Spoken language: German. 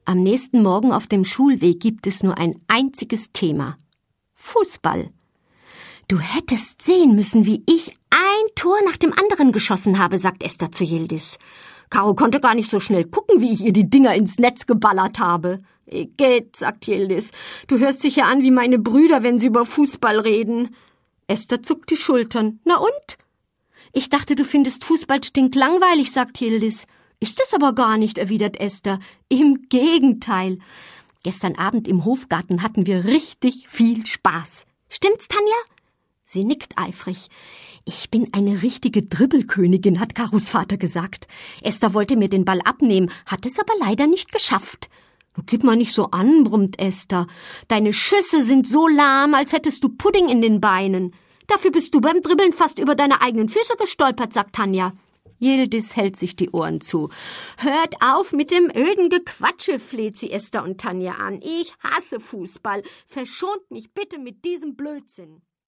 Am nächsten Morgen auf dem Schulweg gibt es nur ein einziges Thema: Fußball. »Du hättest sehen müssen, wie ich ein Tor nach dem anderen geschossen habe«, sagt Esther zu Yildiz. »Caro konnte gar nicht so schnell gucken, wie ich ihr die Dinger ins Netz geballert habe.« »Igitt«, sagt Yildiz, »du hörst dich ja an wie meine Brüder, wenn sie über Fußball reden.« Esther zuckt die Schultern. »Na und?« »Ich dachte, du findest Fußball stinklangweilig«, sagt Yildiz. »Ist es aber gar nicht«, erwidert Esther. »Im Gegenteil. Gestern Abend im Hofgarten hatten wir richtig viel Spaß. Stimmt's, Tanja?« Sie nickt eifrig. »Ich bin eine richtige Dribbelkönigin«, hat Karos Vater gesagt. Esther wollte mir den Ball abnehmen, hat es aber leider nicht geschafft. »Gib mal nicht so an«, brummt Esther. »Deine Schüsse sind so lahm, als hättest du Pudding in den Beinen. Dafür bist du beim Dribbeln fast über deine eigenen Füße gestolpert«, sagt Tanja. Yildiz hält sich die Ohren zu. »Hört auf mit dem öden Gequatsche«, fleht sie Esther und Tanja an. »Ich hasse Fußball. Verschont mich bitte mit diesem Blödsinn.«